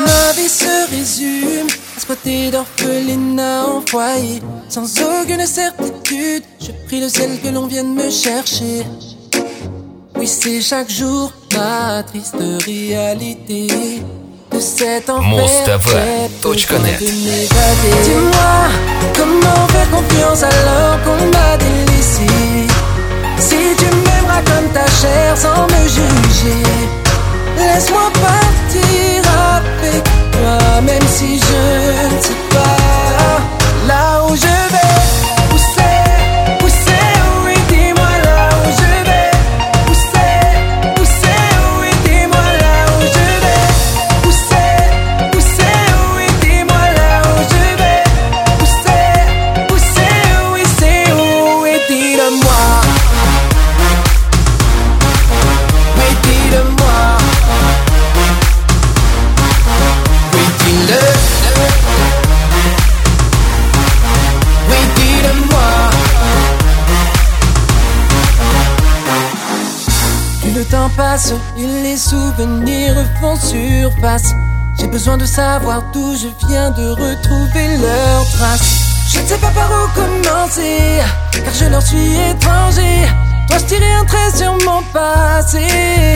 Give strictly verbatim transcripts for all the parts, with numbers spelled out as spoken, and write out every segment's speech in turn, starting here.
Ma vie se résume à squatter d'orphelinat en foyer. Sans aucune certitude, je prie le ciel que l'on vienne me chercher. Oui, c'est chaque jour ma triste réalité de cet enfer. Moustafa.net. Dis-moi, comment faire confiance alors qu'on m'a délaissé? Si tu m'aimeras comme ta chair sans me juger, laisse-moi partir avec toi, même si je ne sais pas là où je vais. Où c'est, où c'est, oui, dis-moi là où je vais. Où c'est, où c'est, oui, dis-moi là où je vais. Où c'est, où c'est, oui, dis-moi là où je vais. Où c'est, où c'est, oui, c'est où, et dis-le-moi. Oui, dis-le-moi. Oui, dis-le. Oui, dis-le-moi. Plus le temps passe et les souvenirs font surface. J'ai besoin de savoir d'où je viens, de retrouver leurs traces. Je ne sais pas par où commencer, car je leur suis étranger. Dois-je tirer un trait sur mon passé?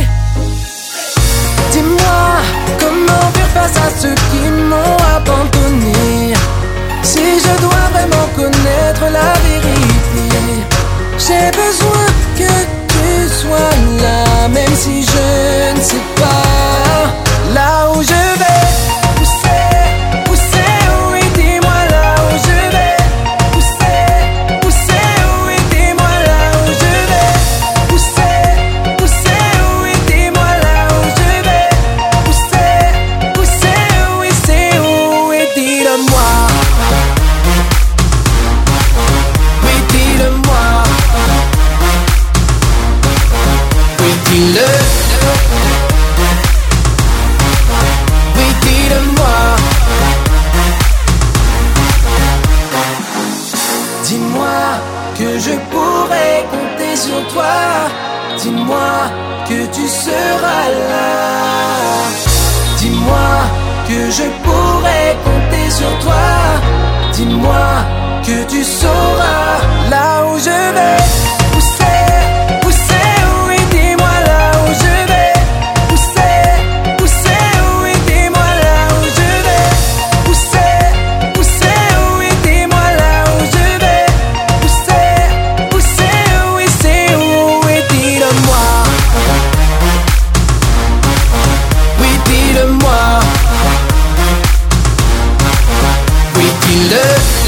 Dis-moi, comment faire face à ceux qui m'ont abandonné? Si je dois vraiment connaître la vérité, j'ai besoin que tu sois là, même si je ne sais pas là où je vais. Où c'est, où c'est, oui, dis-moi là où je vais. Où c'est, où c'est, oui, dis-moi là où je vais. Où c'est, où c'est, oui, dis-moi là où je vais. Où c'est, où c'est, oui, c'est où, et dis-le-moi. Oui, dis-le-moi. Oui, dis-le. Oui, dis-le-moi. Dis-moi que je pourrai compter sur toi. Dis-moi que tu seras là. Dis-moi que je pourrai compter sur toi. Dis-moi que tu sauras là où je vais. Où c'est, où c'est, oui, dis-moi là où je vais. Où c'est, où c'est, oui, dis-moi là où je vais. Où c'est, où c'est, oui, dis-moi là où je vais. Où c'est, où c'est, oui, c'est où, et dis-le-moi. Oui, dis-le-moi. Oui, dis-le.